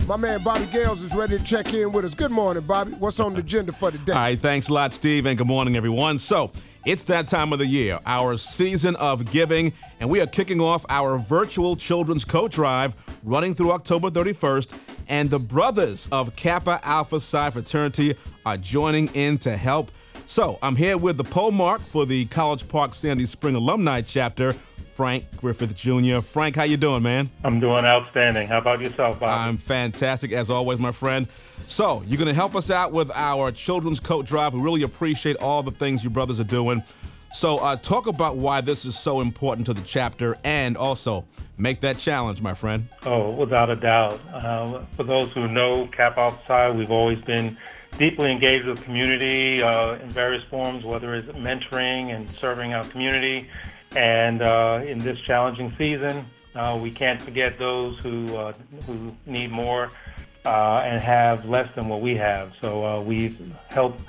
My man Bobby Gales is ready to check in with us. Good morning, Bobby. What's on the agenda for the day? All right, thanks a lot, Steve, and good morning, everyone. So, it's that time of the year, our season of giving, and we are kicking off our virtual Children's Coat Drive running through October 31st, and the brothers of Kappa Alpha Psi Fraternity are joining in to help. So, I'm here with the pole mark for the College Park Sandy Spring Alumni Chapter, Frank Griffith Jr. Frank, how you doing, man? I'm doing outstanding. How about yourself, Bob? I'm fantastic, as always, my friend. So, you're going to help us out with our Children's Coat Drive. We really appreciate all the things you brothers are doing. So, talk about why this is so important to the chapter, and also make that challenge, my friend. Oh, without a doubt. For those who know Kappa Alpha Psi, we've always been deeply engaged with the community in various forms, whether it's mentoring and serving our community. And in this challenging season, we can't forget those who need more and have less than what we have. So we've helped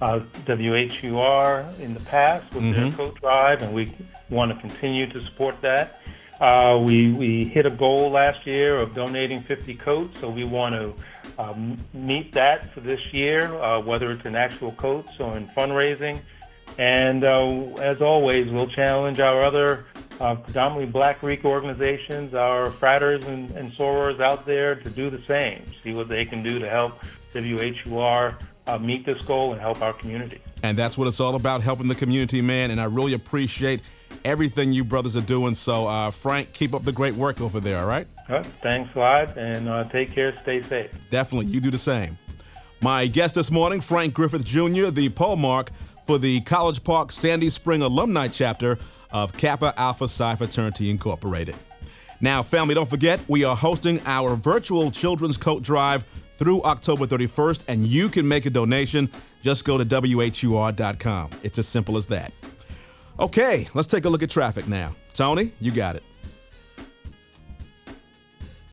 WHUR in the past with their coat drive, and we want to continue to support that. We hit a goal last year of donating 50 coats, so we want to meet that for this year, whether it's in actual coats or in fundraising. And as always, we'll challenge our other predominantly Black Greek organizations, our fratters and sorors out there to do the same, see what they can do to help WHUR meet this goal and help our community. And that's what it's all about, helping the community, man. And I really appreciate everything you brothers are doing. So, Frank, keep up the great work over there, all right? Thanks a lot, and take care, stay safe. Definitely, you do the same. My guest this morning, Frank Griffith Jr., the pole mark for the College Park Sandy Spring Alumni Chapter of Kappa Alpha Psi Fraternity Incorporated. Now, family, don't forget, we are hosting our virtual Children's Coat Drive through October 31st, and you can make a donation. Just go to WHUR.com. It's as simple as that. Okay, let's take a look at traffic now. Tony, you got it.